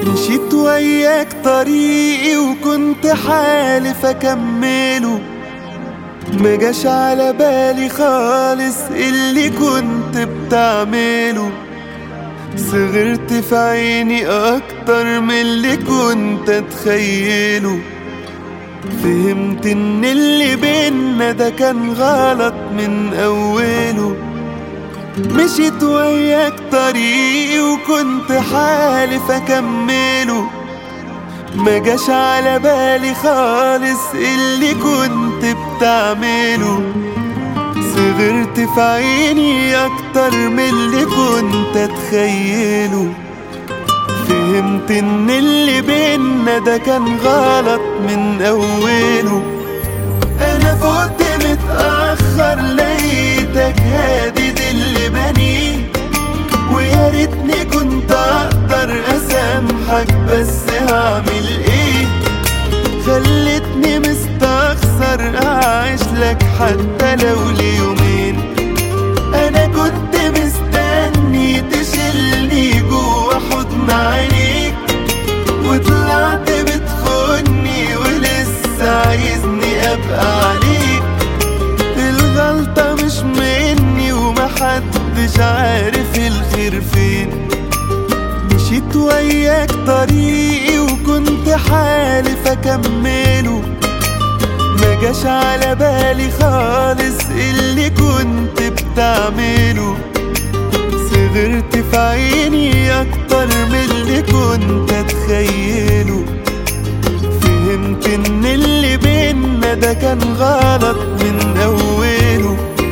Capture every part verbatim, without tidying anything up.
مشيت وياك طريقي وكنت حالف اكمله، مجاش على بالي خالص اللي كنت بتعمله. صغرت في عيني اكتر من اللي كنت اتخيله. فهمت ان اللي بينا ده كان غلط من اوله. مشيت وياك طريقي وكنت حالف اكمله، مجاش على بالي خالص اللي كنت بتعمله. صغرت في عيني اكتر من اللي كنت اتخيله. فهمت ان اللي بينا ده كان غلط من اوله. انا فوت متأخر لقيتك هادد اللي بنيه، ويا ريتني كنت اقدر اسامحك بس هعمل ايه؟ خلتني مستخسر اعيش لك حتى لو ليومين. انا كنت مستني تشيلني جوا حضن عينيك، وطلعت بتخوني ولسه عايزني ابقى عليك. الغلطة مش مني ومحدش عارف الخير فين. مشيت وياك طريقي وكنت حالف اكمله، مجاش على بالي خالص اللي كنت بتعمله. صغرت في عيني اكتر من اللي كنت اتخيله. فهمت ان اللي بينا ده كان غلط من اوله.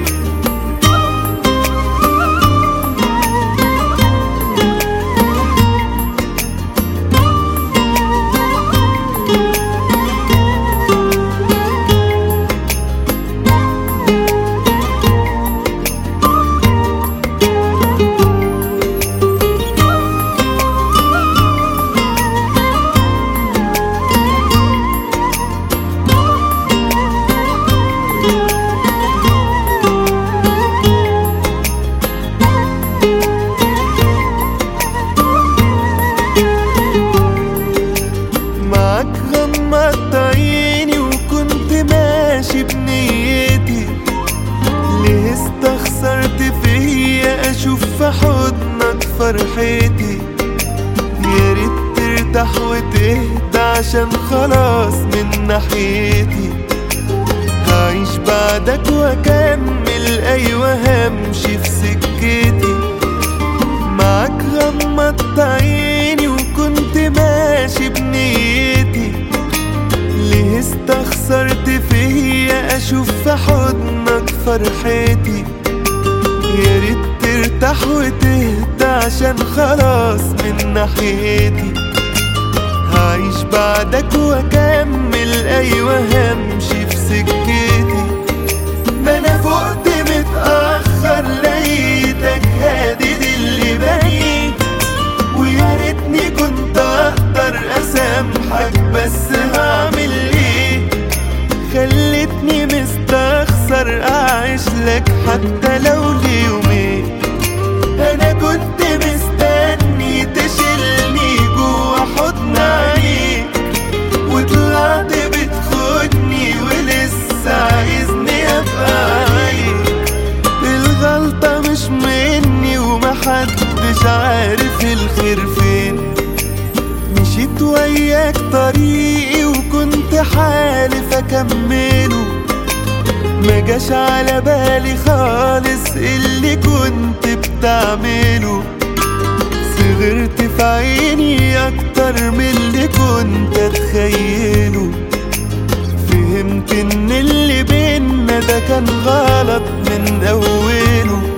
غمضت عيني وكنت ماشي بنيتي. ليه استخسرت فيا اشوف في حضنك فرحتي؟ يا ريت ترتاح وتهدى عشان خلاص من ناحيتي. هعيش بعدك واكمل ايوه همشي في سكتي. معاك غمضت عيني وكنت ماشي بنيتي. ليه استخسرت فيا اشوف في حضنك فرحتي؟ يا ريت ترتاح وتهدى عشان خلاص من ناحيتي. هعيش بعدك واكمل ايوه همشي في سكتي. ما انا فوت متأخر لقيتك هادد اللي بنيه، ويا ريتني كنت اقدر اسامحك بس هعمل ايه؟ خلتني مستخسر اعيش لك حتى لو ليومين. انا كنت مستني تشيلني جوا حضن عينيك، وطلعت بتخوني ولسه عايزني ابقى عليك. الغلطة مش مني ومحدش عارف الخير فين. مشيت وياك طريقي وكنت حالف اكمله، مجاش على بالي خالص اللي كنت بتعمله. صغرت في عيني اكتر من اللي كنت اتخيله. فهمت ان اللي بينا ده كان غلط من اوله.